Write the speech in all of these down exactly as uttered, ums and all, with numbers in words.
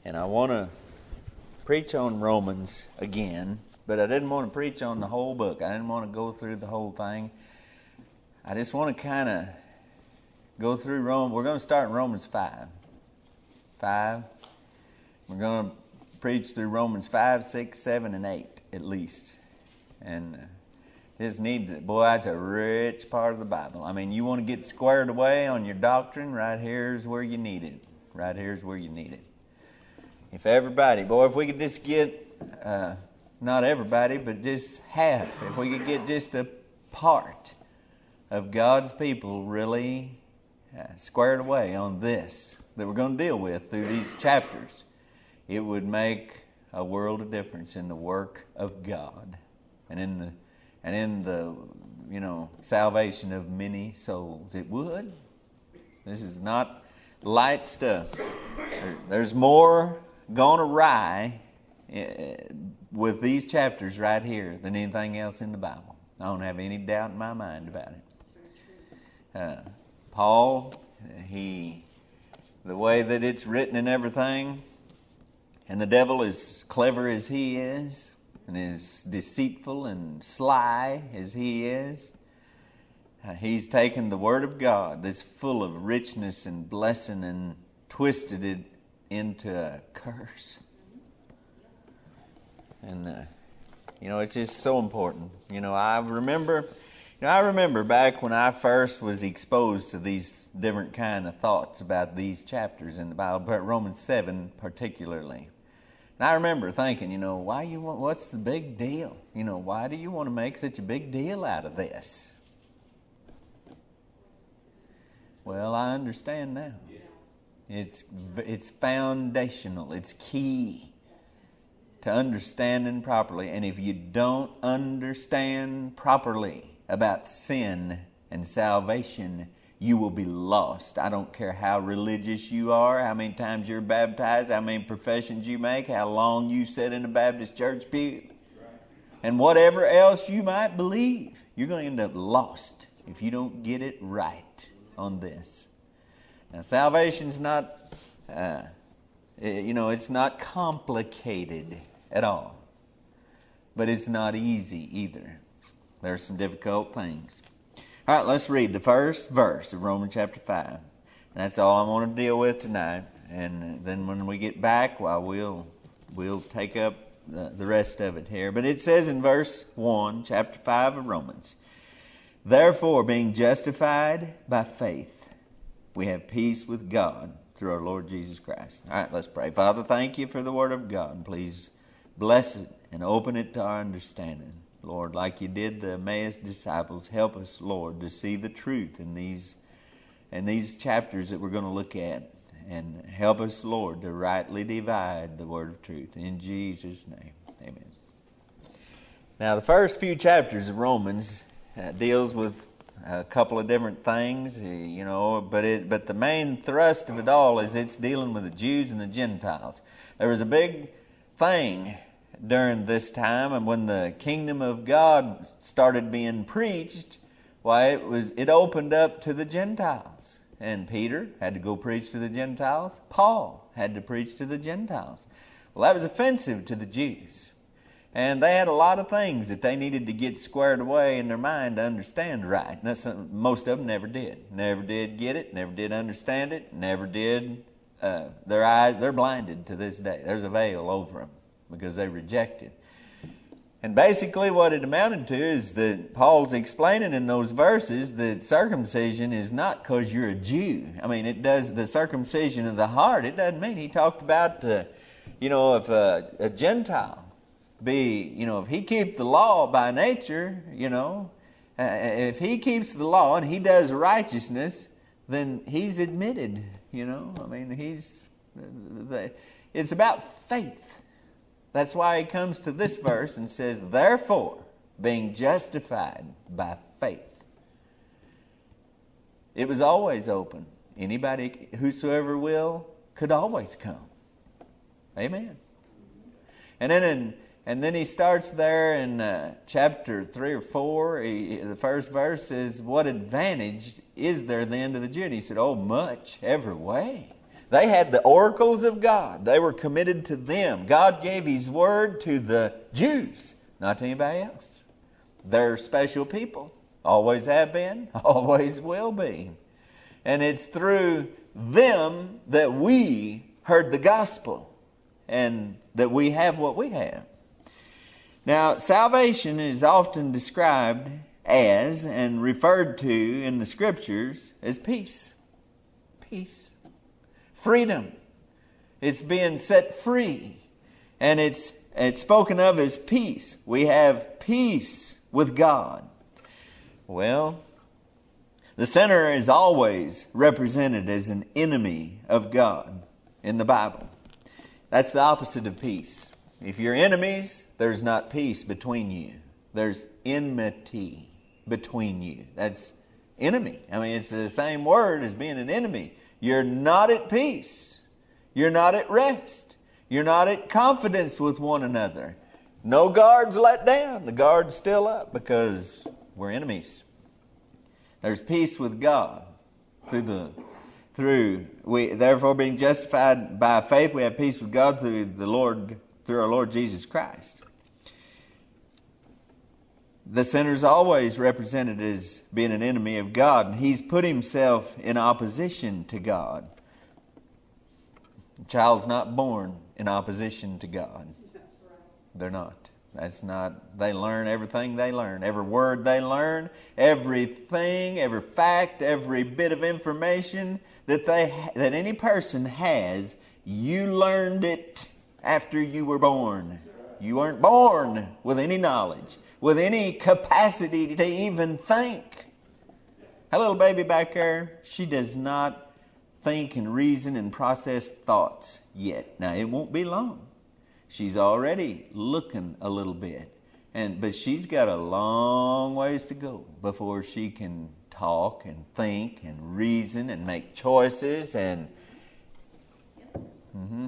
And I want to preach on Romans again, but I didn't want to preach on the whole book. I didn't want to go through the whole thing. I just want to kind of go through Rome. We're going to start in Romans five. five. We're going to preach through Romans five, six, seven, and eight at least. And uh, just need to, boy, that's a rich part of the Bible. I mean, you want to get squared away on your doctrine, right here's where you need it. Right here's where you need it. If everybody, boy, if we could just get, uh, not everybody, but just half, if we could get just a part of God's people really uh, squared away on this that we're going to deal with through these chapters, it would make a world of difference in the work of God and in the and in the you know salvation of many souls. It would. This is not light stuff. There, there's more gone awry with these chapters right here than anything else in the Bible. I don't have any doubt in my mind about it. Uh, Paul, he, the way that it's written and everything, and the devil, as clever as he is, and as deceitful and sly as he is, uh, he's taken the Word of God that's full of richness and blessing and twisted it into a curse. And uh, you know, it's just so important. You know, I remember, you know, I remember back when I first was exposed to these different kind of thoughts about these chapters in the Bible, but Romans seven particularly. And I remember thinking, you know, why you want? What's the big deal? You know, why do you want to make such a big deal out of this? Well, I understand now. It's it's foundational. It's key to understanding properly. And if you don't understand properly about sin and salvation, you will be lost. I don't care how religious you are, how many times you're baptized, how many professions you make, how long you sit in a Baptist church pew, and whatever else you might believe. You're going to end up lost if you don't get it right on this. Now, salvation's not, uh, you know, it's not complicated at all. But it's not easy either. There's some difficult things. All right, let's read the first verse of Romans chapter five. That's all I want to deal with tonight. And then when we get back, well, we'll, we'll take up the, the rest of it here. But it says in verse one, chapter five of Romans, "Therefore, being justified by faith, we have peace with God through our Lord Jesus Christ." All right, let's pray. Father, thank you for the Word of God. Please bless it and open it to our understanding. Lord, like you did the Emmaus disciples, help us, Lord, to see the truth in these, in these chapters that we're going to look at. And help us, Lord, to rightly divide the word of truth. In Jesus' name, amen. Now, the first few chapters of Romans uh, deals with a couple of different things, you know, but it, but the main thrust of it all is it's dealing with the Jews and the Gentiles. There was a big thing during this time, and when the kingdom of God started being preached, why it was it opened up to the Gentiles. And Peter had to go preach to the Gentiles. Paul had to preach to the Gentiles. Well, that was offensive to the Jews. And they had a lot of things that they needed to get squared away in their mind to understand right. And that's something most of them never did. Never did get it, never did understand it, never did. Uh, their eyes, they're blinded to this day. There's a veil over them because they rejected. And basically what it amounted to is that Paul's explaining in those verses that circumcision is not because you're a Jew. I mean, it does the circumcision of the heart. It doesn't mean, he talked about, uh, you know, if a, a Gentile be, you know, if he keeps the law by nature, you know, uh, if he keeps the law and he does righteousness, then he's admitted, you know. I mean, he's, the, it's about faith. That's why he comes to this verse and says, "Therefore, being justified by faith." It was always open. Anybody, whosoever will, could always come. Amen. And then in, and then he starts there in uh, chapter three or four. He, the first verse says, "What advantage is there then to the Jew?" And he said, "Oh, much, every way. They had the oracles of God. They were committed to them. God gave His word to the Jews, not to anybody else. They're special people. Always have been, always will be. And it's through them that we heard the gospel and that we have what we have. Now, salvation is often described as and referred to in the Scriptures as peace. Peace. Freedom. It's being set free. And it's, it's spoken of as peace. We have peace with God. Well, the sinner is always represented as an enemy of God in the Bible. That's the opposite of peace. If you're enemies, there's not peace between you. There's enmity between you. That's enemy. I mean, it's the same word as being an enemy. You're not at peace. You're not at rest. You're not at confidence with one another. No guards let down. The guard's still up because we're enemies. There's peace with God through the through we therefore being justified by faith, we have peace with God through the Lord through our Lord Jesus Christ. The sinner's always represented as being an enemy of God, and he's put himself in opposition to God. The child's not born in opposition to God. They're not. That's not, they learn everything they learn. Every word they learn, everything, every fact, every bit of information that they that any person has, you learned it after you were born. You weren't born with any knowledge, with any capacity to even think. That little baby back there, she does not think and reason and process thoughts yet. Now, it won't be long. She's already looking a little bit. and But she's got a long ways to go before she can talk and think and reason and make choices. And mm-hmm.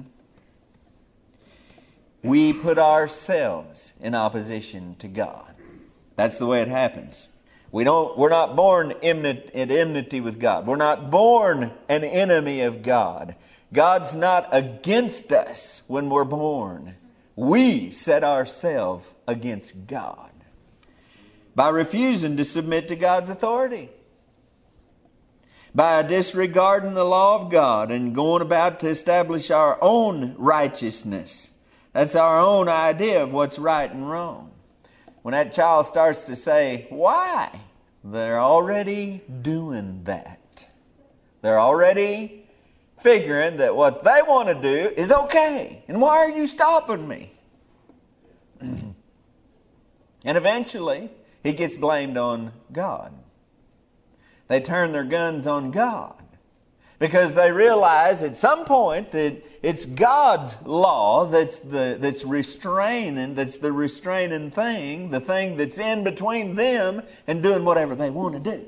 we put ourselves in opposition to God. That's the way it happens. We don't, we're not born enmity, at enmity with God. We're not born an enemy of God. God's not against us when we're born. We set ourselves against God by refusing to submit to God's authority, by disregarding the law of God and going about to establish our own righteousness. That's our own idea of what's right and wrong. When that child starts to say, why? They're already doing that. They're already figuring that what they want to do is okay. And why are you stopping me? And eventually, he gets blamed on God. They turn their guns on God because they realize at some point that it's God's law that's the that's restraining, that's the restraining thing, the thing that's in between them and doing whatever they want to do.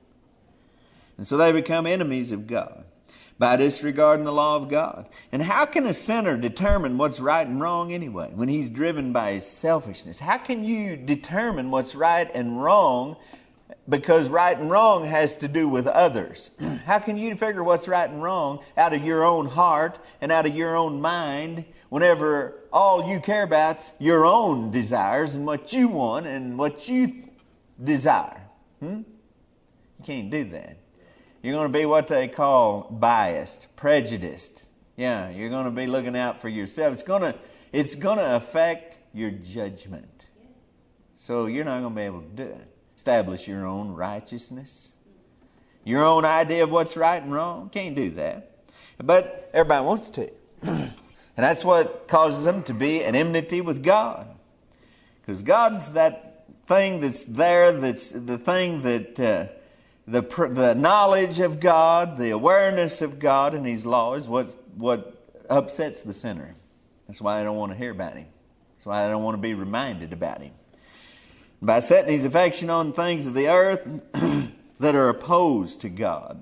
And so they become enemies of God by disregarding the law of God. And how can a sinner determine what's right and wrong anyway when he's driven by his selfishness? How can you determine what's right and wrong? Because right and wrong has to do with others. How can you figure what's right and wrong out of your own heart and out of your own mind whenever all you care about's your own desires and what you want and what you desire? Hmm? You can't do that. You're going to be what they call biased, prejudiced. Yeah, you're going to be looking out for yourself. It's going to, it's going to affect your judgment. So you're not going to be able to do it. Establish your own righteousness, your own idea of what's right and wrong. Can't do that. But everybody wants to. And that's what causes them to be an enmity with God. Because God's that thing that's there, that's the thing that, uh, the the knowledge of God, the awareness of God and His law is what, what upsets the sinner. That's why they don't want to hear about Him. That's why they don't want to be reminded about Him. By setting his affection on things of the earth that are opposed to God.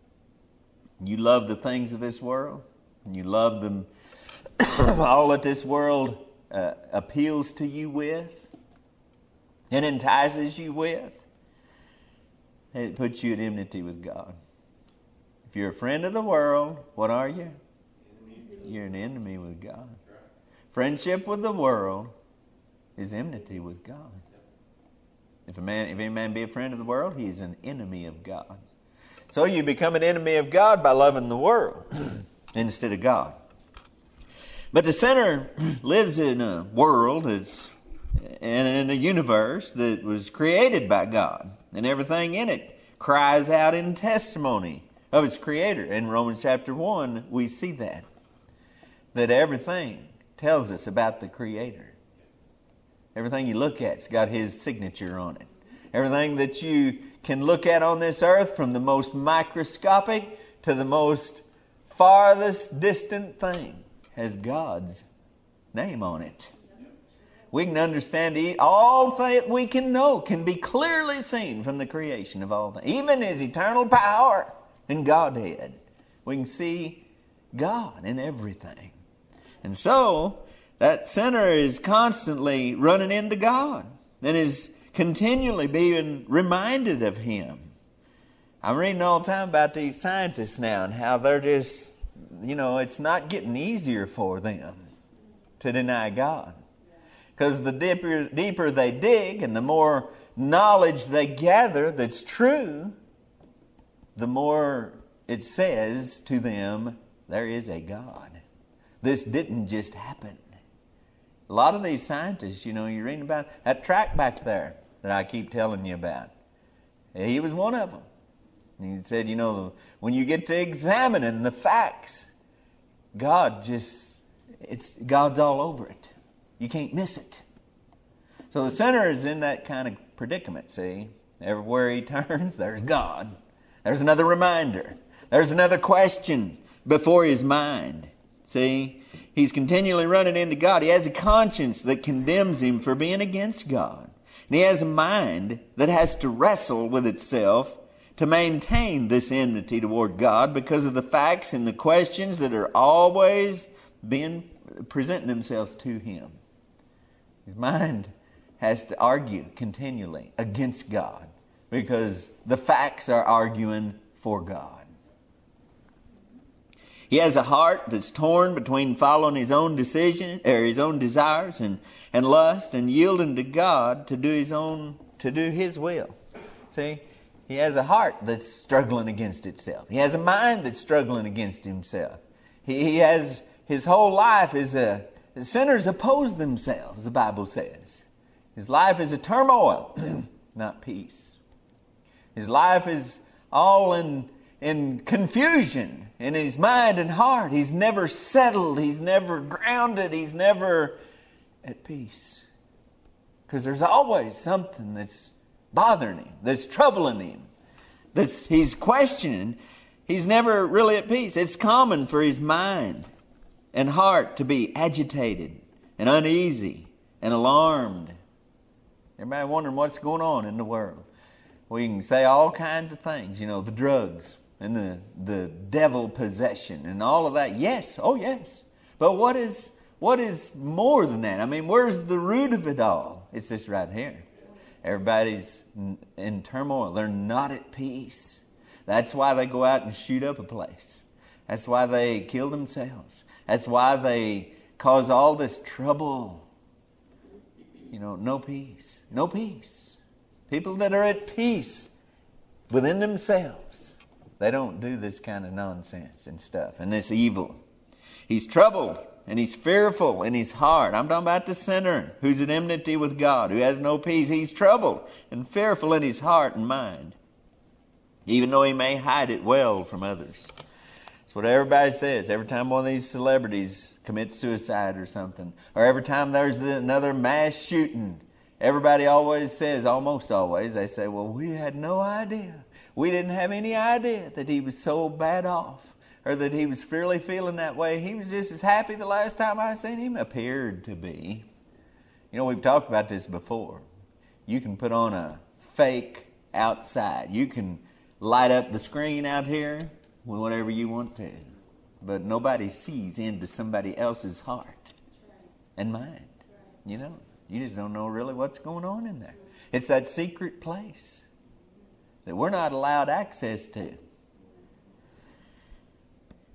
You love the things of this world, and you love them, all that this world uh, appeals to you with and entices you with. It puts you at enmity with God. If you're a friend of the world, what are you? you're an enemy with God. Friendship with the world is enmity with God. If a man, if any man be a friend of the world, he is an enemy of God. So you become an enemy of God by loving the world instead of God. But the sinner lives in a world that's and in a universe that was created by God, and everything in it cries out in testimony of its creator. In Romans chapter one, we see that. That everything tells us about the creator. Everything you look at has got his signature on it. Everything that you can look at on this earth, from the most microscopic to the most farthest distant thing, has God's name on it. We can understand all that we can know can be clearly seen from the creation of all things. Even His eternal power and Godhead. We can see God in everything. And so, that sinner is constantly running into God and is continually being reminded of Him. I'm reading all the time about these scientists now and how they're just, you know, it's not getting easier for them to deny God. Because the deeper, deeper they dig and the more knowledge they gather that's true, the more it says to them, there is a God. This didn't just happen. A lot of these scientists, you know, you're reading about that track back there that I keep telling you about. He was one of them. And he said, you know, when you get to examining the facts, God just, it's God's all over it. You can't miss it. So the sinner is in that kind of predicament, see. Everywhere he turns, there's God. There's another reminder. There's another question before his mind. See, he's continually running into God. He has a conscience that condemns him for being against God. And he has a mind that has to wrestle with itself to maintain this enmity toward God because of the facts and the questions that are always being presenting themselves to him. His mind has to argue continually against God because the facts are arguing for God. He has a heart that's torn between following his own decision or his own desires and, and lust and yielding to God to do his own to do his will. See, he has a heart that's struggling against itself. He has a mind that's struggling against himself. He, he has his whole life is a sinners oppose themselves, the Bible says. His life is a turmoil, not peace. His life is all in in confusion in his mind and heart. He's never settled. He's never grounded. He's never at peace. Because there's always something that's bothering him, that's troubling him, that's he's questioning. He's never really at peace. It's common for his mind and heart to be agitated and uneasy and alarmed. Everybody wondering what's going on in the world. We can say all kinds of things, you know, the drugs and the, the devil possession and all of that. Yes, oh yes. But what is what is more than that? I mean, where's the root of it all? It's just right here. Everybody's in turmoil. They're not at peace. That's why they go out and shoot up a place. That's why they kill themselves. That's why they cause all this trouble. You know, no peace. No peace. People that are at peace within themselves, they don't do this kind of nonsense and stuff and this evil. He's troubled and he's fearful in his heart. I'm talking about the sinner who's at enmity with God, who has no peace. He's troubled and fearful in his heart and mind, even though he may hide it well from others. That's what everybody says. Every time one of these celebrities commits suicide or something, or every time there's another mass shooting, everybody always says, almost always, they say, well, we had no idea. We didn't have any idea that he was so bad off or that he was really feeling that way. He was just as happy the last time I seen him. Appeared to be. You know, we've talked about this before. You can put on a fake outside. You can light up the screen out here with whatever you want to. But nobody sees into somebody else's heart and mind. You know, you just don't know really what's going on in there. It's that secret place that we're not allowed access to.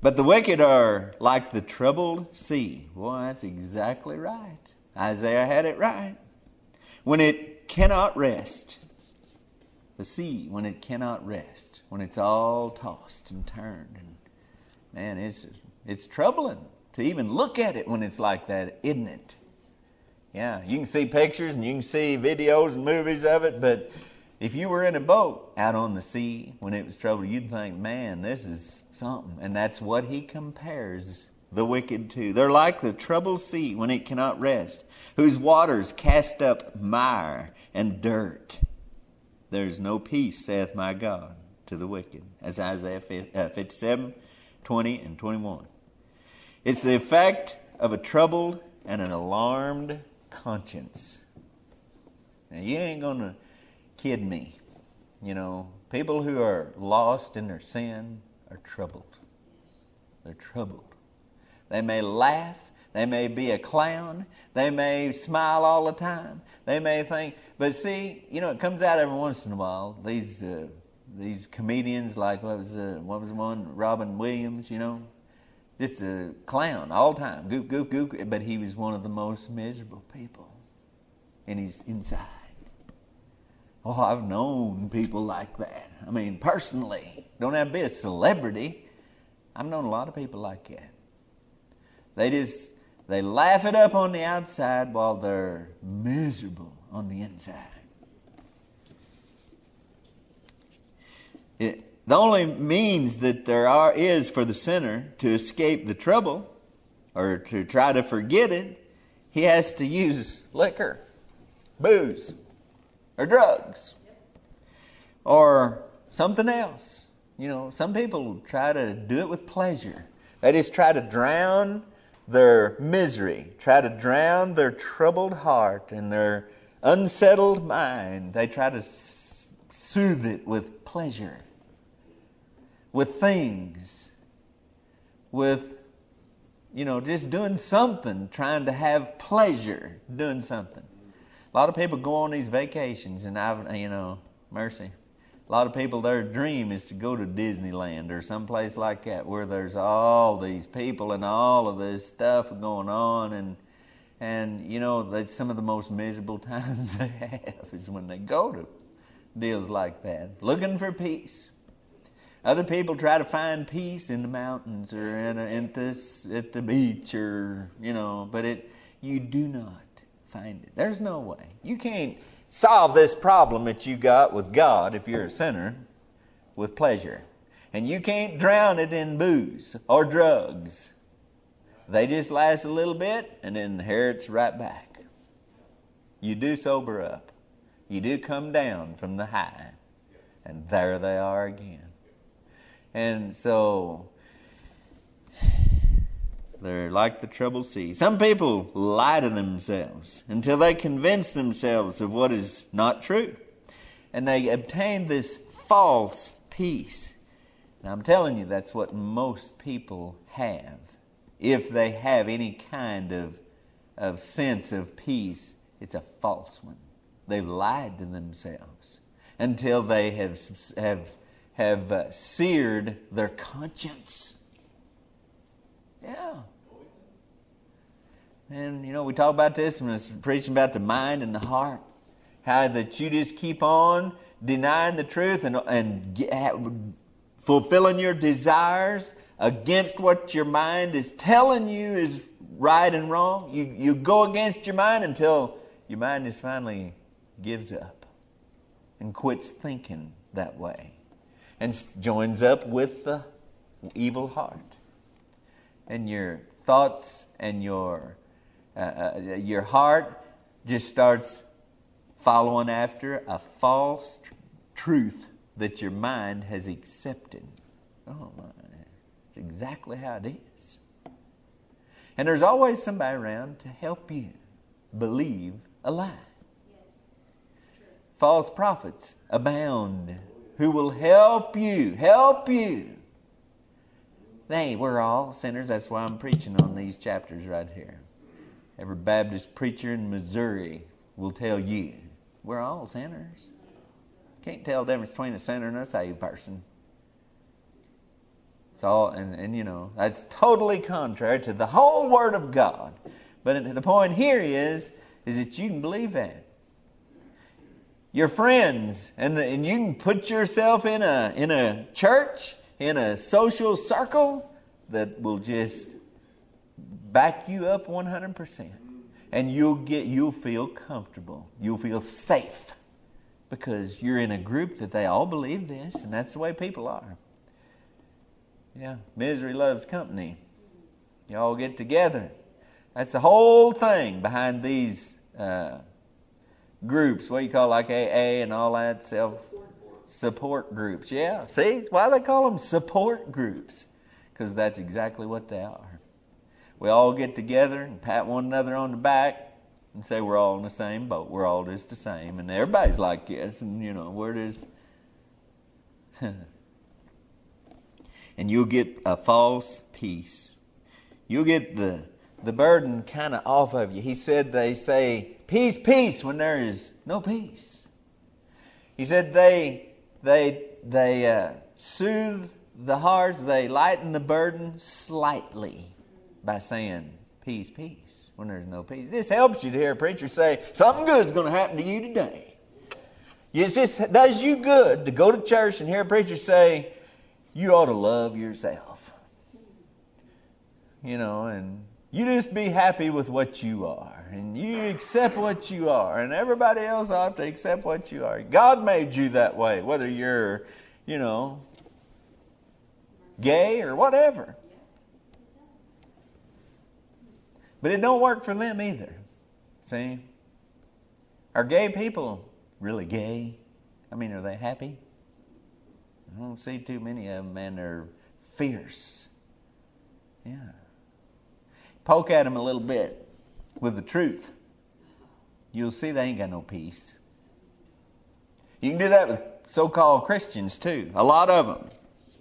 But the wicked are like the troubled sea. Boy, that's exactly right. Isaiah had it right. When it cannot rest. The sea, when it cannot rest. When it's all tossed and turned. And man, it's, it's troubling to even look at it when it's like that, isn't it? Yeah, you can see pictures and you can see videos and movies of it, but if you were in a boat out on the sea when it was troubled, you'd think, man, this is something. And that's what he compares the wicked to. They're like the troubled sea when it cannot rest, whose waters cast up mire and dirt. There's no peace, saith my God, to the wicked. That's Isaiah fifty-seven, twenty, and twenty-one. It's the effect of a troubled and an alarmed conscience. Now, you ain't going to kid me. You know, people who are lost in their sin are troubled. They're troubled. They may laugh. They may be a clown. They may smile all the time. They may think, but see, you know, it comes out every once in a while. These uh, these comedians, like what was uh, what was the one, Robin Williams, you know, just a clown all the time, goof, goof, goof. But he was one of the most miserable people in his inside. Oh, I've known people like that. I mean, personally, don't have to be a celebrity. I've known a lot of people like that. They just, they laugh it up on the outside while they're miserable on the inside. It, the only means that there are is for the sinner to escape the trouble or to try to forget it, he has to use liquor, booze, or drugs, or something else. You know, some people try to do it with pleasure. They just try to drown their misery, try to drown their troubled heart and their unsettled mind. They try to s- soothe it with pleasure, with things, with, you know, just doing something, trying to have pleasure doing something. A lot of people go on these vacations, and I've, you know, mercy. A lot of people, their dream is to go to Disneyland or someplace like that where there's all these people and all of this stuff going on. And, and you know, that's some of the most miserable times they have is when they go to deals like that, looking for peace. Other people try to find peace in the mountains or in, a, in this, at the beach or, you know, but it you do not find it. There's no way. You can't solve this problem that you got with God if you're a sinner with pleasure. And you can't drown it in booze or drugs. They just last a little bit and then here it's right back. You do sober up. You do come down from the high. And there they are again. And so they're like the troubled sea. Some people lie to themselves until they convince themselves of what is not true. And they obtain this false peace. Now I'm telling you, that's what most people have. If they have any kind of, of sense of peace, it's a false one. They've lied to themselves until they have, have, have uh, seared their conscience. Yeah. And, you know, we talk about this when I was preaching about the mind and the heart. How that you just keep on denying the truth and, and get, fulfilling your desires against what your mind is telling you is right and wrong. You, you go against your mind until your mind just finally gives up and quits thinking that way and joins up with the evil heart. And your thoughts and your uh, uh, your heart just starts following after a false tr- truth that your mind has accepted. Oh my, it's exactly how it is. And there's always somebody around to help you believe a lie. False prophets abound who will help you, help you. Hey, we're all sinners. That's why I'm preaching on these chapters right here. Every Baptist preacher in Missouri will tell you, we're all sinners. Can't tell the difference between a sinner and a saved person. It's all, and, and you know, that's totally contrary to the whole Word of God. But the point here is, is that you can believe that. Your friends, and, the, and you can put yourself in a in a church, in a social circle that will just back you up one hundred percent. And you'll get you'll feel comfortable. You'll feel safe. Because you're in a group that they all believe this, and that's the way people are. Yeah, misery loves company. You all get together. That's the whole thing behind these uh, groups. What do you call like A A and all that? Self-support groups. Yeah, see? Why do they call them support groups? Because that's exactly what they are. We all get together and pat one another on the back and say we're all in the same boat. We're all just the same. And everybody's like this. And, you know, we're just... and you'll get a false peace. You'll get the the burden kind of off of you. He said they say, peace, peace, when there is no peace. He said they they they uh, soothe the hearts, they lighten the burden slightly by saying, peace, peace, when there's no peace. This helps you to hear a preacher say, something good is going to happen to you today. It just does you good to go to church and hear a preacher say, you ought to love yourself. You know, and you just be happy with what you are. And you accept what you are. And everybody else ought to accept what you are. God made you that way. Whether you're, you know, gay or whatever. But it don't work for them either. See? Are gay people really gay? I mean, are they happy? I don't see too many of them, man. They're fierce. Yeah. Poke at them a little bit with the truth. You'll see they ain't got no peace. You can do that with so-called Christians too. A lot of them.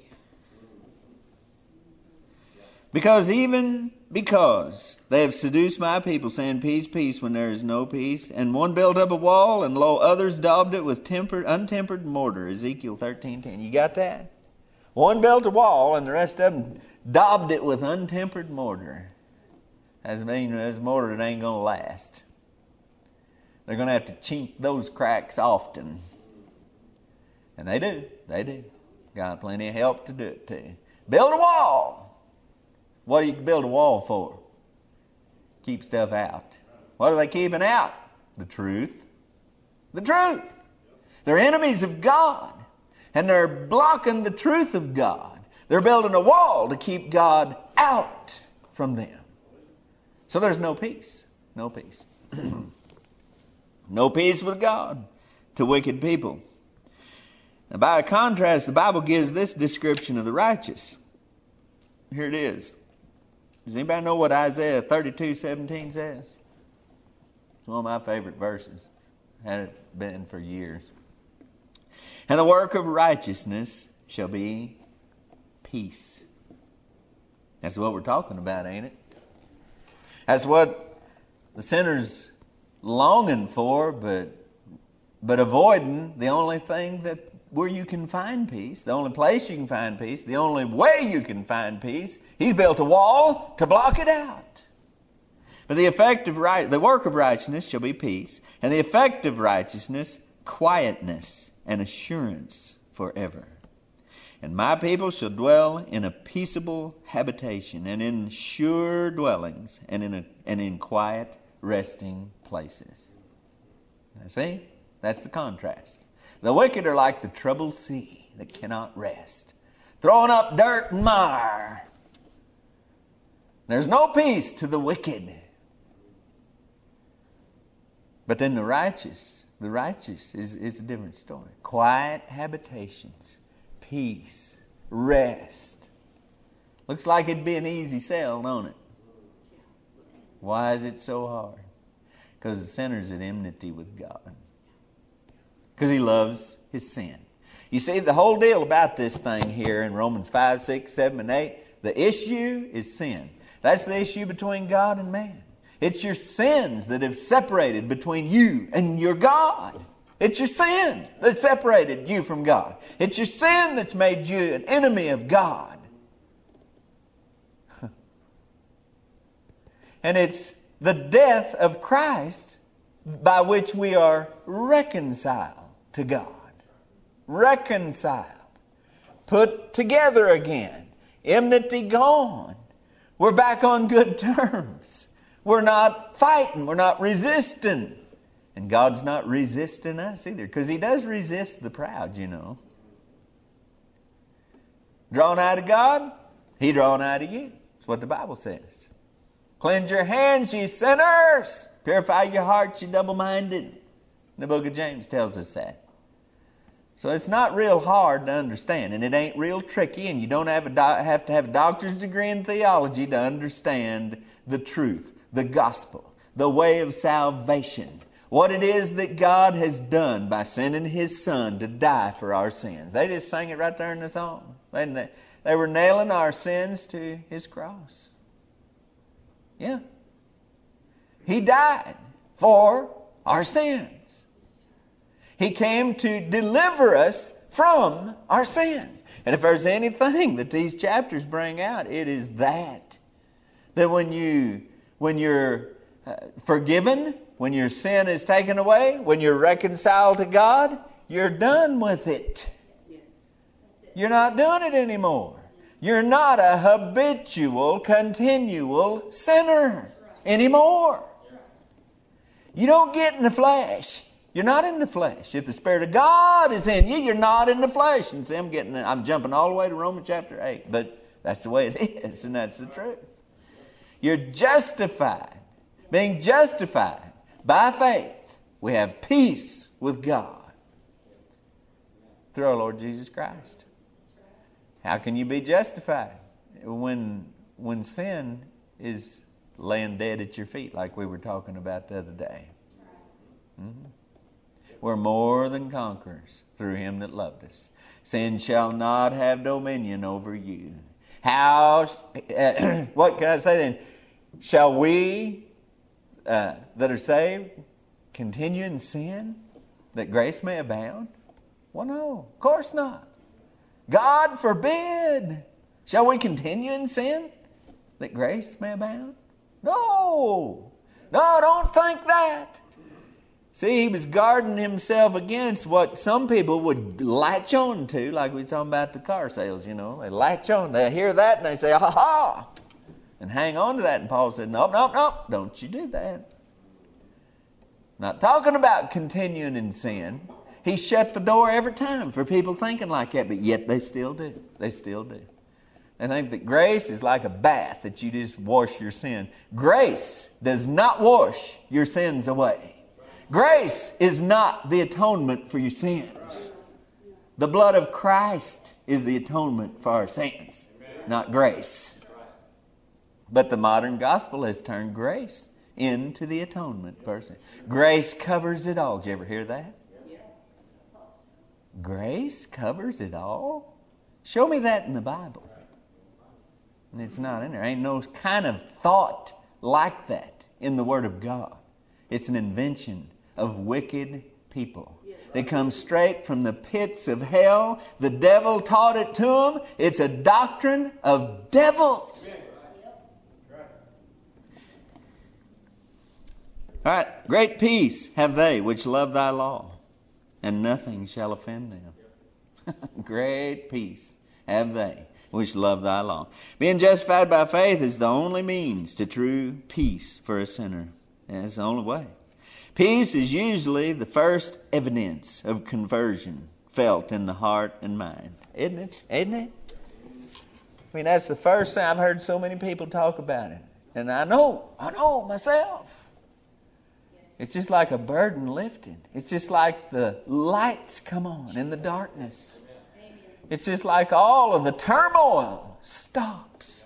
Because even because they have seduced my people, saying peace, peace, when there is no peace. And one built up a wall, and lo, others daubed it with tempered, untempered mortar. Ezekiel thirteen ten. You got that? One built a wall, and the rest of them daubed it with untempered mortar. As mean as mortar that ain't going to last. They're going to have to chink those cracks often. And they do. They do. Got plenty of help to do it too. Build a wall. What do you build a wall for? Keep stuff out. What are they keeping out? The truth. The truth. They're enemies of God. And they're blocking the truth of God. They're building a wall to keep God out from them. So there's no peace. No peace. No peace with God to wicked people. Now, by contrast, the Bible gives this description of the righteous. Here it is. Does anybody know what Isaiah thirty-two seventeen says? It's one of my favorite verses. Had it been for years. And the work of righteousness shall be peace. That's what we're talking about, ain't it? That's what the sinner's longing for, but but avoiding the only thing that where you can find peace, the only place you can find peace, the only way you can find peace. He's built a wall to block it out. But the effect of right, the work of righteousness shall be peace, and the effect of righteousness, quietness and assurance forever. And my people shall dwell in a peaceable habitation, and in sure dwellings, and in a, and in quiet resting places. Now see, that's the contrast. The wicked are like the troubled sea that cannot rest, throwing up dirt and mire. There's no peace to the wicked. But then the righteous, the righteous is, is a different story. Quiet habitations, peace, rest. Looks like it'd be an easy sell, don't it? Why is it so hard? Because the sinner's at enmity with God. Because he loves his sin. You see, the whole deal about this thing here in Romans five, six, seven, and eight, the issue is sin. That's the issue between God and man. It's your sins that have separated between you and your God. It's your sin that separated you from God. It's your sin that's made you an enemy of God. And it's the death of Christ by which we are reconciled to God. Reconciled. Put together again. Enmity gone. We're back on good terms. We're not fighting. We're not resisting. And God's not resisting us either. Because He does resist the proud, you know. Draw nigh to God, He draw nigh to you. That's what the Bible says. Cleanse your hands, ye sinners. Purify your hearts, ye double-minded. The book of James tells us that. So it's not real hard to understand, and it ain't real tricky, and you don't have, a do- have to have a doctor's degree in theology to understand the truth, the gospel, the way of salvation, what it is that God has done by sending His Son to die for our sins. They just sang it right there in the song. They, they were nailing our sins to His cross. Yeah. He died for our sins. He came to deliver us from our sins. And if there's anything that these chapters bring out, it is that. That when, you, when you're uh, forgiven, when your sin is taken away, when you're reconciled to God, you're done with it. You're not doing it anymore. You're not a habitual, continual sinner anymore. You don't get in the flesh. You're not in the flesh. If the Spirit of God is in you, you're not in the flesh. And see, I'm getting, I'm jumping all the way to Romans chapter eight, but that's the way it is, and that's the truth. You're justified. Being justified by faith, we have peace with God through our Lord Jesus Christ. How can you be justified? When, when sin is laying dead at your feet, like we were talking about the other day. Mm-hmm. We're more than conquerors through Him that loved us. Sin shall not have dominion over you. How, uh, what can I say then? Shall we uh, that are saved continue in sin that grace may abound? Well, no, of course not. God forbid. Shall we continue in sin that grace may abound? No. No, don't think that. See, He was guarding Himself against what some people would latch on to, like we were talking about the car sales, you know. They latch on, they hear that and they say, ha ha, and hang on to that. And Paul said, nope, nope, nope, don't you do that. Not talking about continuing in sin. He shut the door every time for people thinking like that, but yet they still do. They still do. They think that grace is like a bath that you just wash your sin. Grace does not wash your sins away. Grace is not the atonement for your sins. The blood of Christ is the atonement for our sins, not grace. But the modern gospel has turned grace into the atonement for sin. Grace covers it all. Did you ever hear that? Grace covers it all? Show me that in the Bible. And it's not in there. Ain't no kind of thought like that in the Word of God. It's an invention of wicked people. They come straight from the pits of hell. The devil taught it to them. It's a doctrine of devils. All right. Great peace have they which love thy law, and nothing shall offend them. Great peace have they which love thy law. Being justified by faith is the only means to true peace for a sinner. And it's the only way. Peace is usually the first evidence of conversion felt in the heart and mind. Isn't it? Isn't it? I mean, that's the first thing. I've heard so many people talk about it. And I know, I know myself. It's just like a burden lifted. It's just like the lights come on in the darkness. It's just like all of the turmoil stops.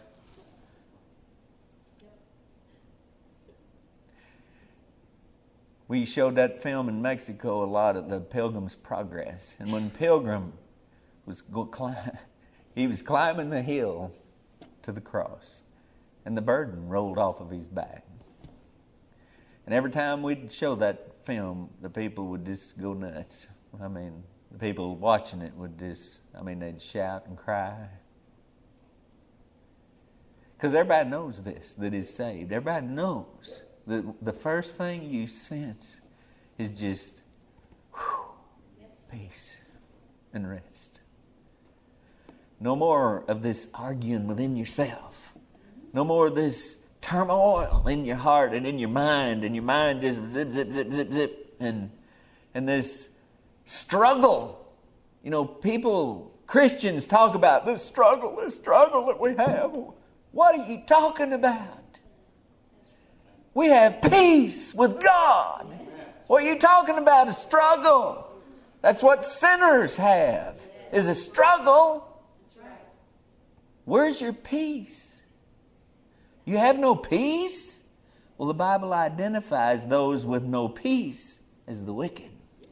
We showed that film in Mexico a lot at the Pilgrim's Progress. And when Pilgrim was go climb, he was climbing the hill to the cross, and the burden rolled off of his back. And every time we'd show that film, the people would just go nuts. I mean, the people watching it would just, I mean, they'd shout and cry. Because everybody knows this, that is saved. Everybody knows that the first thing you sense is just whew, peace and rest. No more of this arguing within yourself. No more of this turmoil in your heart and in your mind, and your mind just zip, zip, zip, zip, zip, and and this struggle. You know, people, Christians talk about this struggle, this struggle that we have. What are you talking about? We have peace with God. What are you talking about? A struggle. That's what sinners have, is a struggle. Where's your peace? You have no peace? Well, the Bible identifies those with no peace as the wicked.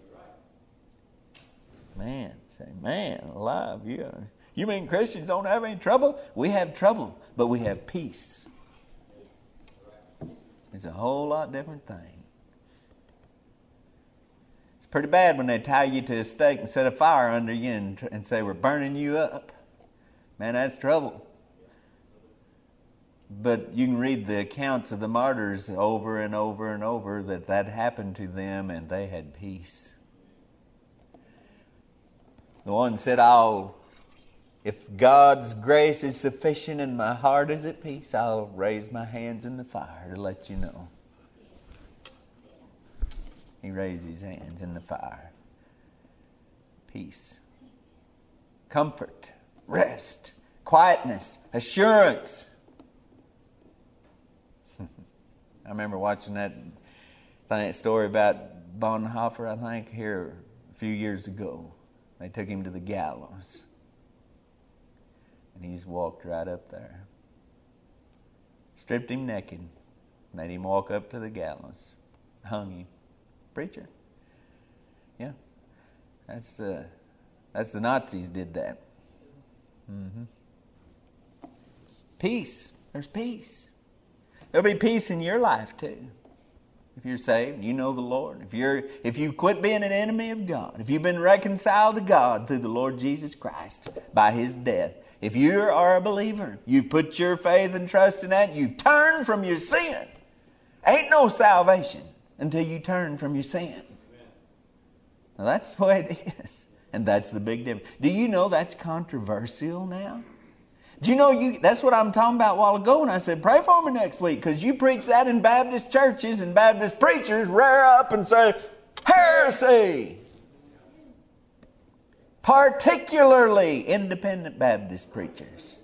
Man, say, man, alive, yeah. You mean Christians don't have any trouble? We have trouble, but we have peace. It's a whole lot different thing. It's pretty bad when they tie you to a stake and set a fire under you and, and say, we're burning you up. Man, that's trouble. But you can read the accounts of the martyrs over and over and over that that happened to them and they had peace. The one said, I'll, if God's grace is sufficient and my heart is at peace, I'll raise my hands in the fire to let you know. He raised his hands in the fire. Peace. Comfort. Rest. Quietness. Assurance. I remember watching that thing, story about Bonhoeffer, I think, here a few years ago. They took him to the gallows. And he's walked right up there. Stripped him naked. Made him walk up to the gallows. Hung him. Preacher. Yeah. That's the, that's the Nazis did that. Mm-hmm. Peace. There's peace. There'll be peace in your life too. If you're saved, you know the Lord. If you're, if you quit being an enemy of God, if you've been reconciled to God through the Lord Jesus Christ by His death, if you are a believer, you put your faith and trust in that, you turn from your sin. Ain't no salvation until you turn from your sin. Now that's the way it is. And that's the big difference. Do you know that's controversial now? Do you know, you? That's what I'm talking about a while ago when I said, pray for me next week, because you preach that in Baptist churches, and Baptist preachers rear up and say, heresy! Particularly independent Baptist preachers.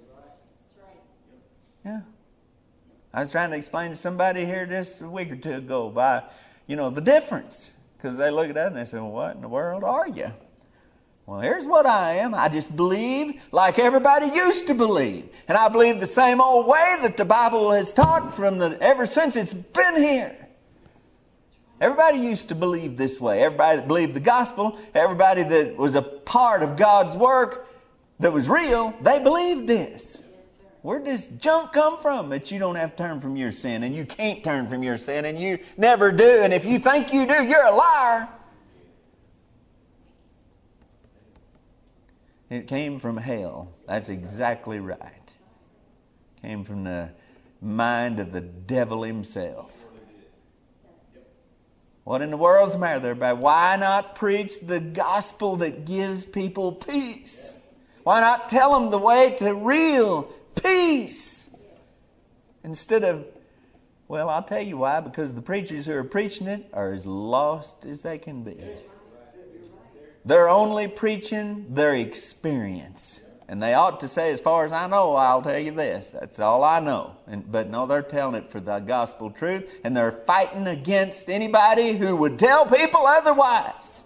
Yeah. I was trying to explain to somebody here just a week or two ago by, you know, the difference. Because they look at that and they say, well, what in the world are you? Well, here's what I am. I just believe like everybody used to believe. And I believe the same old way that the Bible has taught from the ever since it's been here. Everybody used to believe this way. Everybody that believed the gospel, everybody that was a part of God's work that was real, they believed this. Where does junk come from that you don't have to turn from your sin, and you can't turn from your sin, and you never do, and if you think you do, you're a liar. It came from hell. That's exactly right. Came from the mind of the devil himself. What in the world's the matter there, everybody? Why not preach the gospel that gives people peace? Why not tell them the way to real peace? Instead of, well, I'll tell you why. Because the preachers who are preaching it are as lost as they can be. They're only preaching their experience. And they ought to say, as far as I know, I'll tell you this. That's all I know. And, but no, they're telling it for the gospel truth. And they're fighting against anybody who would tell people otherwise.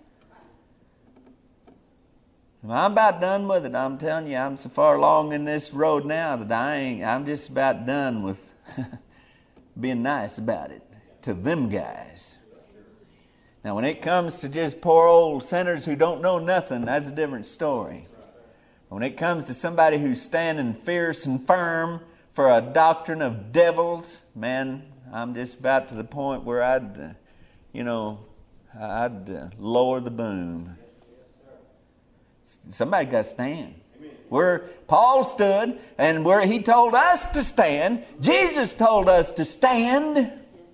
I'm about done with it. I'm telling you, I'm so far along in this road now that I ain't, I'm just about done with being nice about it to them guys. Now, when it comes to just poor old sinners who don't know nothing, that's a different story. When it comes to somebody who's standing fierce and firm for a doctrine of devils, man, I'm just about to the point where I'd, uh, you know, I'd uh, lower the boom. Somebody got to stand. Where Paul stood and where he told us to stand, Jesus told us to stand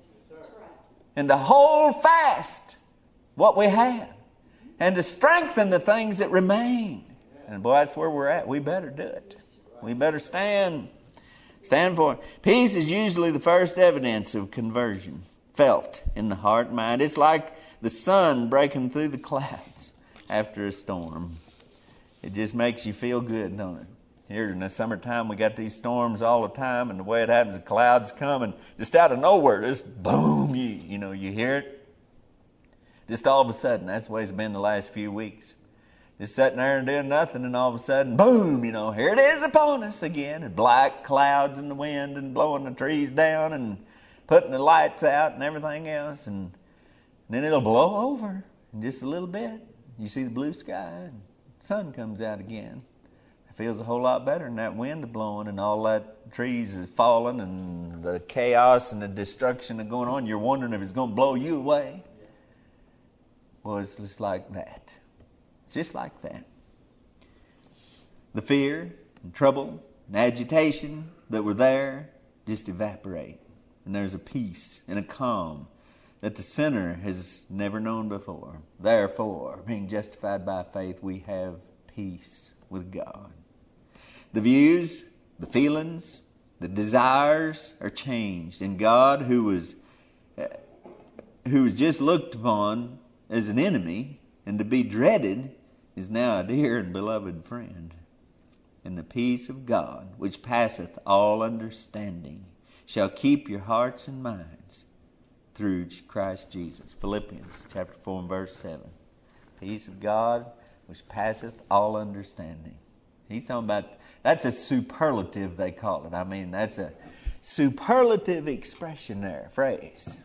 and to hold fast what we have and to strengthen the things that remain. And boy, that's where we're at. We better do it. We better stand. Stand for it. Peace is usually the first evidence of conversion, felt in the heart and mind. It's like the sun breaking through the clouds after a storm. It just makes you feel good, don't it? Here in the summertime, we got these storms all the time, and the way it happens, the clouds come, and just out of nowhere, just boom, you, you know, you hear it. Just all of a sudden, that's the way it's been the last few weeks. Just sitting there and doing nothing, and all of a sudden, boom, you know, here it is upon us again, and black clouds in the wind, and blowing the trees down, and putting the lights out, and everything else, and, and then it'll blow over in just a little bit. You see the blue sky, and sun comes out again. It feels a whole lot better than that wind blowing and all that trees is falling and the chaos and the destruction that's going on. You're wondering if it's going to blow you away. Well, it's just like that. It's just like that. The fear and trouble and agitation that were there just evaporate. And there's a peace and a calm that the sinner has never known before. Therefore, being justified by faith, we have peace with God. The views, the feelings, the desires are changed. And God, who was, uh, who was just looked upon as an enemy and to be dreaded, is now a dear and beloved friend. And the peace of God, which passeth all understanding, shall keep your hearts and minds through Christ Jesus. Philippians chapter four and verse seven. Peace of God which passeth all understanding. He's talking about, that's a superlative they call it. I mean, that's a superlative expression there, phrase.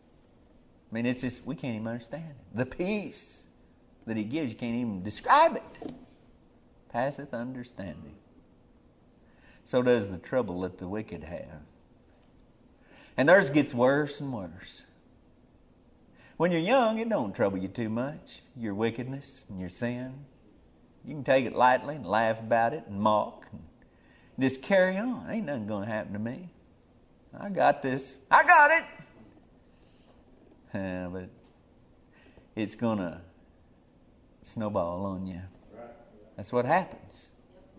I mean, it's just, we can't even understand it. The peace that he gives, you can't even describe it. Passeth understanding. So does the trouble that the wicked have. And theirs gets worse and worse. When you're young, it don't trouble you too much. Your wickedness and your sin. You can take it lightly and laugh about it and mock. And just carry on. Ain't nothing going to happen to me. I got this. I got it. Uh, but it's going to snowball on you. That's what happens.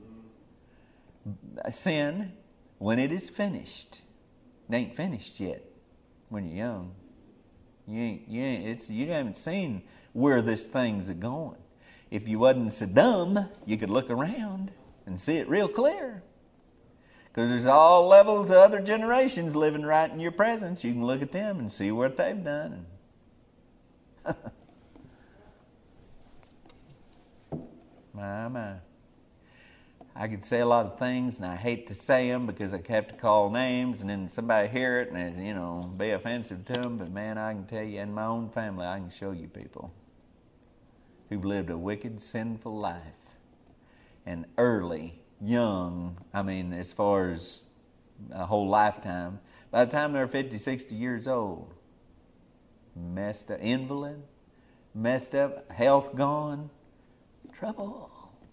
Sin, when it is finished, it ain't finished yet. When you're young, you ain't. You ain't. It's you haven't seen where this thing's going. If you wasn't so dumb, you could look around and see it real clear. Because there's all levels of other generations living right in your presence. You can look at them and see what they've done. My, my. I could say a lot of things, and I hate to say them because I have to call names, and then somebody hear it, and it, you know, be offensive to them. But man, I can tell you, in my own family, I can show you people who've lived a wicked, sinful life, and early, young. I mean, as far as a whole lifetime. By the time they're fifty, sixty years old, messed up, invalid, messed up, health gone, trouble.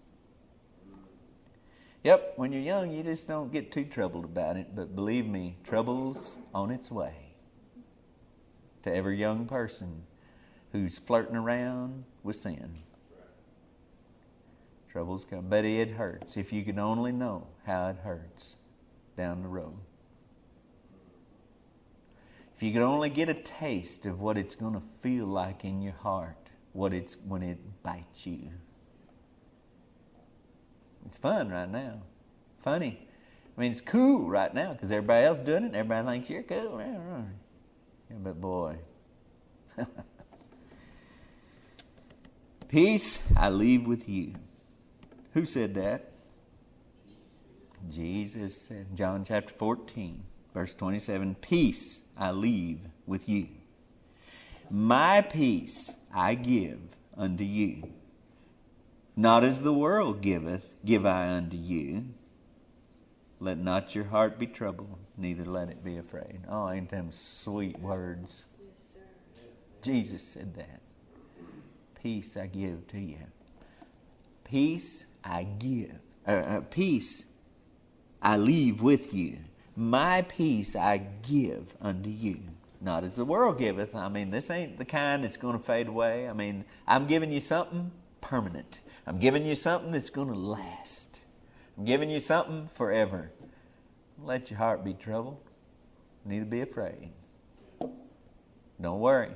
Yep, when you're young, you just don't get too troubled about it. But believe me, trouble's on its way to every young person who's flirting around with sin. Trouble's come. But it hurts. If you could only know how it hurts down the road. If you could only get a taste of what it's going to feel like in your heart, what it's when it bites you. It's fun right now. Funny. I mean, it's cool right now because everybody else doing it and everybody thinks you're cool. Yeah, but boy. Peace I leave with you. Who said that? Jesus said, John chapter fourteen, verse twenty-seven, peace I leave with you. My peace I give unto you. Not as the world giveth, give I unto you. Let not your heart be troubled, neither let it be afraid. Oh, ain't them sweet words? Yes, sir. Jesus said that. Peace I give to you. Peace I give uh, uh, peace I leave with you. My peace I give unto you. Not as the world giveth. I mean, this ain't the kind that's going to fade away. I mean, I'm giving you something permanent. I'm giving you something that's going to last. I'm giving you something forever. Don't let your heart be troubled. Neither be afraid. Don't worry.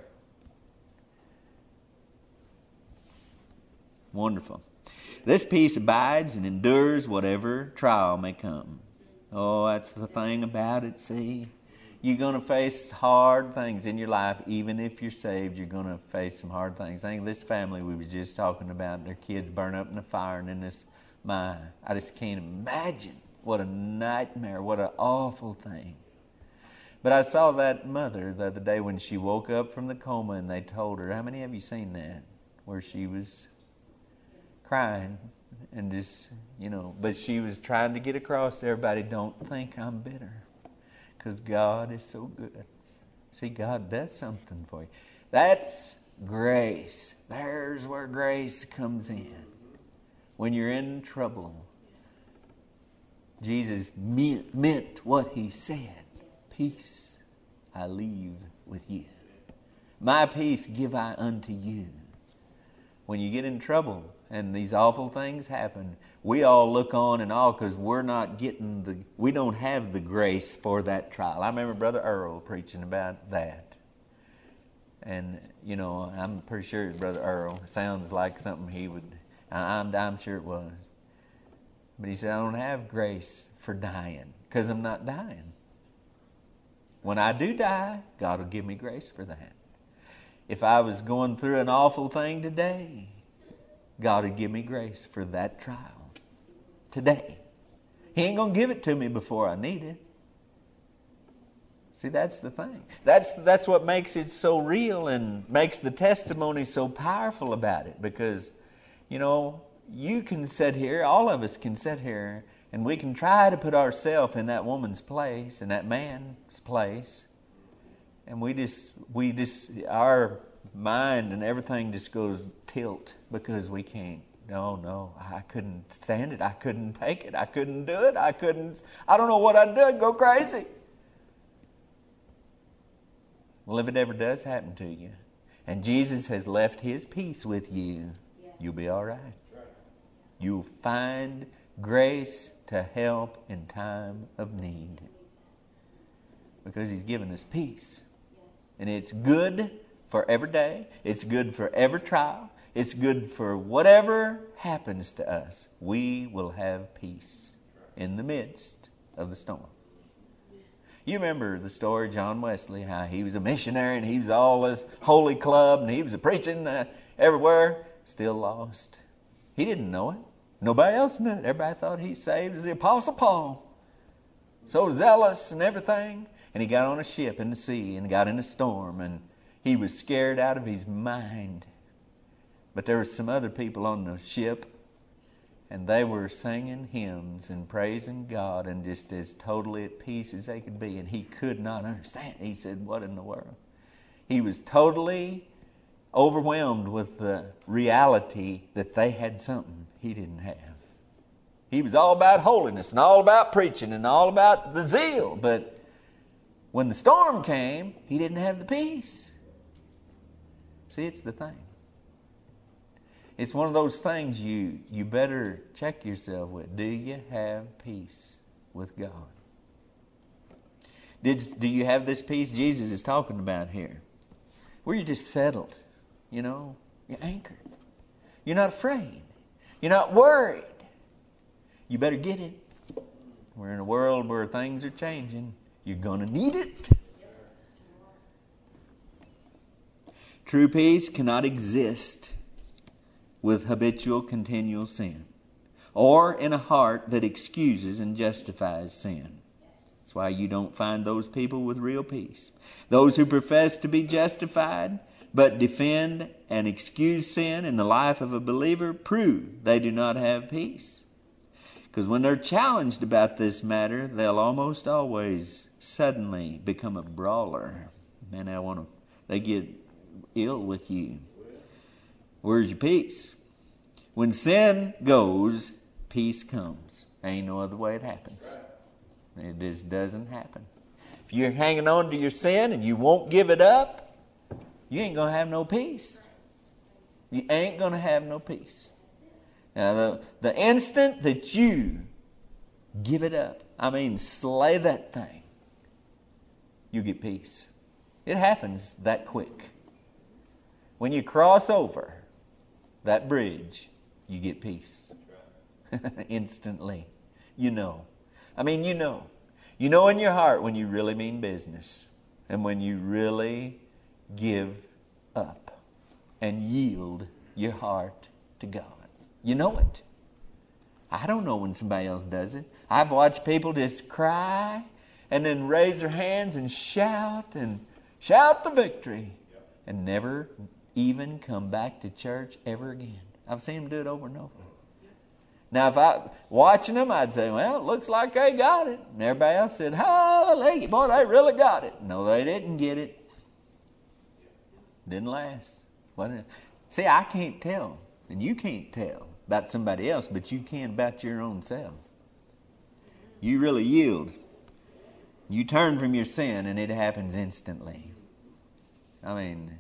Wonderful. This peace abides and endures whatever trial may come. Oh, that's the thing about it, see. You're going to face hard things in your life. Even if you're saved, you're going to face some hard things. I think this family we were just talking about, their kids burn up in the fire, and in this, my, I just can't imagine what a nightmare, what an awful thing. But I saw that mother the other day when she woke up from the coma, and they told her, how many of you seen that? Where she was crying and just, you know, but she was trying to get across to everybody, don't think I'm bitter. Because God is so good. See, God does something for you. That's grace. There's where grace comes in. When you're in trouble, Jesus meant, meant what he said. Peace I leave with you. My peace give I unto you. When you get in trouble and these awful things happen, we all look on and all because we're not getting the, we don't have the grace for that trial. I remember Brother Earl preaching about that. And, you know, I'm pretty sure Brother Earl sounds like something he would, I'm, I'm sure it was. But he said, I don't have grace for dying because I'm not dying. When I do die, God will give me grace for that. If I was going through an awful thing today, God would give me grace for that trial today. He ain't going to give it to me before I need it. See, that's the thing. That's that's what makes it so real and makes the testimony so powerful about it. Because, you know, you can sit here, all of us can sit here, and we can try to put ourselves in that woman's place, in that man's place. And we just, we just, our mind and everything just goes tilt because we can't. No, no, I couldn't stand it. I couldn't take it. I couldn't do it. I couldn't, I don't know what I'd do. I'd go crazy. Well, if it ever does happen to you, and Jesus has left his peace with you, you'll be all right. You'll find grace to help in time of need. Because he's given us peace. And it's good for every day. It's good for every trial. It's good for whatever happens to us. We will have peace in the midst of the storm. You remember the story of John Wesley, how he was a missionary and he was all this holy club and he was a preaching uh, everywhere, still lost. He didn't know it. Nobody else knew it. Everybody thought he saved as the Apostle Paul. So zealous and everything. And he got on a ship in the sea and got in a storm and he was scared out of his mind. But there were some other people on the ship and they were singing hymns and praising God and just as totally at peace as they could be. And he could not understand. He said, what in the world? He was totally overwhelmed with the reality that they had something he didn't have. He was all about holiness and all about preaching and all about the zeal. But when the storm came, he didn't have the peace. See, it's the thing. It's one of those things you, you better check yourself with. Do you have peace with God? Did, do you have this peace Jesus is talking about here? Where you're just settled. You know, you're anchored. You're not afraid. You're not worried. You better get it. We're in a world where things are changing. You're going to need it. True peace cannot exist with habitual, continual sin, or in a heart that excuses and justifies sin. That's why you don't find those people with real peace. Those who profess to be justified, but defend and excuse sin in the life of a believer, prove they do not have peace. Because when they're challenged about this matter, they'll almost always suddenly become a brawler. Man, I want to, they get ill with you. Where's your peace? When sin goes, peace comes. Ain't no other way it happens. It just doesn't happen. If you're hanging on to your sin and you won't give it up, you ain't going to have no peace. You ain't going to have no peace. Now, the, the instant that you give it up, I mean, slay that thing, you get peace. It happens that quick. When you cross over that bridge, you get peace. Instantly. You know. I mean, you know. You know in your heart when you really mean business and when you really give up and yield your heart to God. You know it. I don't know when somebody else does it. I've watched people just cry and then raise their hands and shout and shout the victory and never even come back to church ever again. I've seen them do it over and over. Now, if I watching them, I'd say, well, it looks like they got it. And everybody else said, hallelujah, boy, they really got it. No, they didn't get it. Didn't last. Wasn't it? See, I can't tell, and you can't tell about somebody else, but you can about your own self. You really yield. You turn from your sin, and it happens instantly. I mean,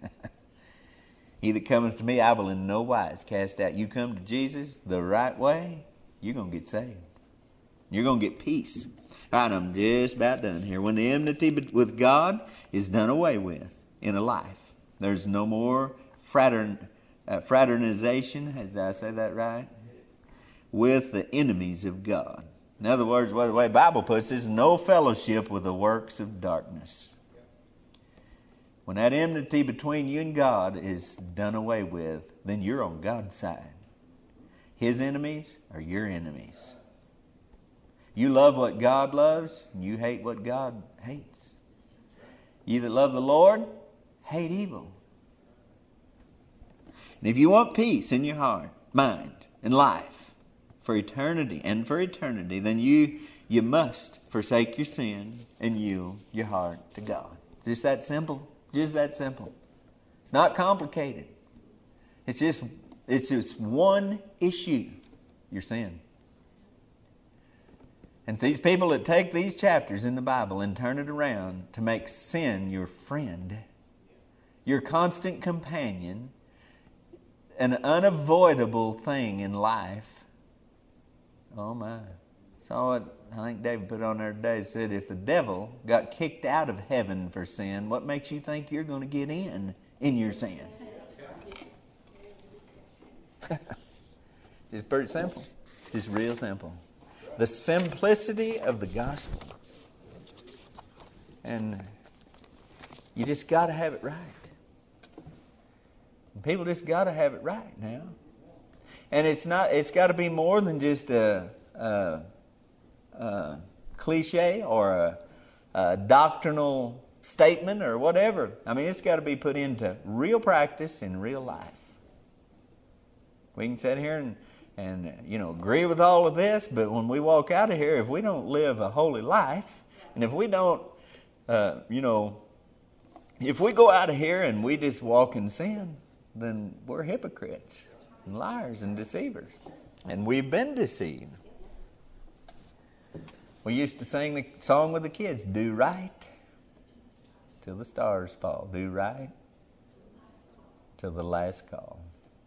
he that cometh to me, I will in no wise cast out. You come to Jesus the right way, you're going to get saved. You're going to get peace. All right, I'm just about done here. When the enmity with God is done away with in a life, there's no more fratern, uh, fraternization, as I say that right, with the enemies of God. In other words, what the way the Bible puts it is no fellowship with the works of darkness. When that enmity between you and God is done away with, then you're on God's side. His enemies are your enemies. You love what God loves, and you hate what God hates. You that love the Lord, hate evil. And if you want peace in your heart, mind, and life for eternity and for eternity, then you you must forsake your sin and yield your heart to God. It's just that simple. Just that simple. It's not complicated. It's just it's just one issue. Your sin. And these people that take these chapters in the Bible and turn it around to make sin your friend, your constant companion, an unavoidable thing in life. Oh my. Saw it, I think David put it on there today, said if the devil got kicked out of heaven for sin, what makes you think you're going to get in in your sin? Just pretty simple. Just real simple. The simplicity of the gospel. And you just got to have it right. People just got to have it right now. And it's not. It's got to be more than just a, a, a cliche or a, a doctrinal statement or whatever. I mean, it's got to be put into real practice in real life. We can sit here and, and you know agree with all of this, but when we walk out of here, if we don't live a holy life, and if we don't, uh, you know, if we go out of here and we just walk in sin, then we're hypocrites and liars and deceivers. And we've been deceived. We used to sing the song with the kids, do right till the stars fall. Do right till the last call.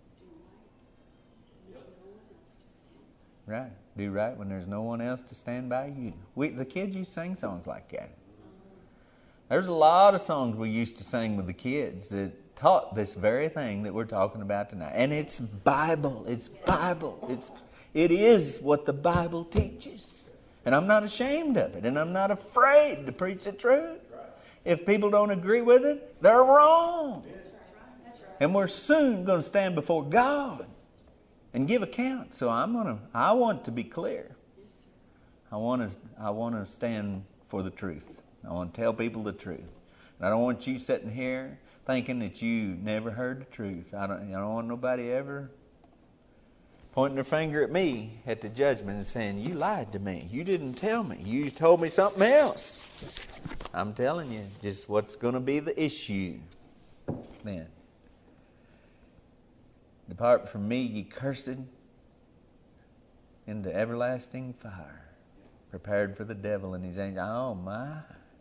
Right. Do right when there's no one else to stand by you. We, the kids used to sing songs like that. There's a lot of songs we used to sing with the kids that taught this very thing that we're talking about tonight. And it's Bible. It's Bible. It's, it is what the Bible teaches. And I'm not ashamed of it. And I'm not afraid to preach the truth. If people don't agree with it, they're wrong. And we're soon going to stand before God and give account. So I'm going to, I want to be clear. I want to, I want to stand for the truth. I want to tell people the truth. And I don't want you sitting here thinking that you never heard the truth. I don't, I don't want nobody ever pointing their finger at me at the judgment and saying, you lied to me. You didn't tell me. You told me something else. I'm telling you just what's going to be the issue then. Depart from me, ye cursed. into everlasting fire, prepared for the devil and his angels. Oh, my.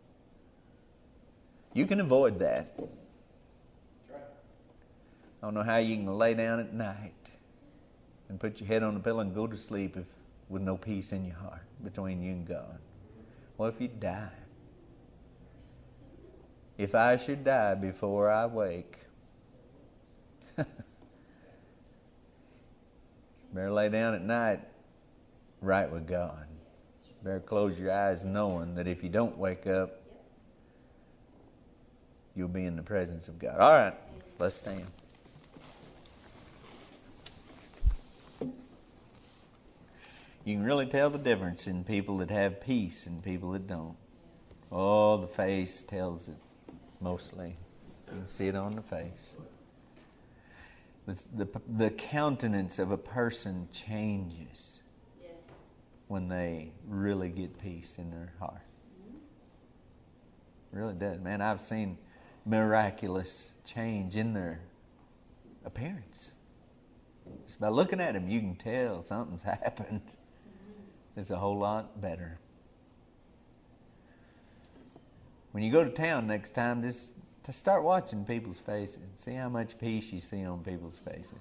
You can avoid that. I don't know how you can lay down at night and put your head on the pillow and go to sleep if, with no peace in your heart between you and God. What if you die? If I should die before I wake, better lay down at night right with God. Better close your eyes knowing that if you don't wake up, you'll be in the presence of God. All right, let's stand. You can really tell the difference in people that have peace and people that don't. Oh, the face tells it mostly. You can see it on the face. The, the, the countenance of a person changes yes. when they really get peace in their heart. It really does. Man, I've seen miraculous change in their appearance. Just by looking at them, you can tell something's happened. It's a whole lot better. When you go to town next time, just to start watching people's faces. See how much peace you see on people's faces.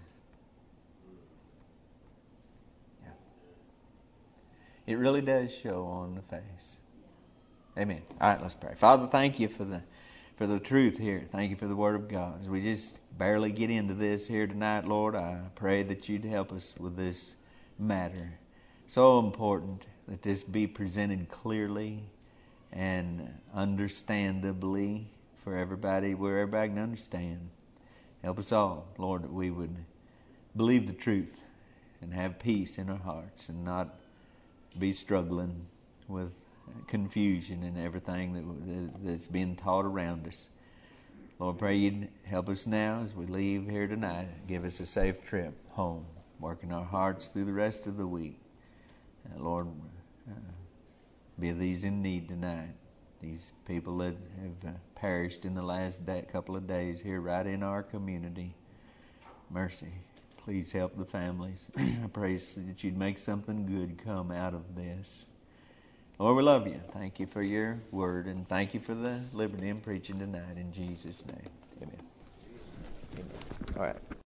Yeah. It really does show on the face. Amen. All right, let's pray. Father, thank you for the for the truth here. Thank you for the Word of God. As we just barely get into this here tonight, Lord, I pray that you'd help us with this matter. So important that this be presented clearly and understandably for everybody, where everybody can understand. Help us all, Lord, that we would believe the truth and have peace in our hearts and not be struggling with confusion and everything that, that's being taught around us. Lord, pray you'd help us now as we leave here tonight. Give us a safe trip home, working our hearts through the rest of the week. Uh, Lord, uh, be these in need tonight. These people that have uh, perished in the last day, couple of days here right in our community. Mercy. Please help the families. I pray that you'd make something good come out of this. Lord, we love you. Thank you for your word, and thank you for the liberty in preaching tonight. In Jesus' name, amen. Amen. All right.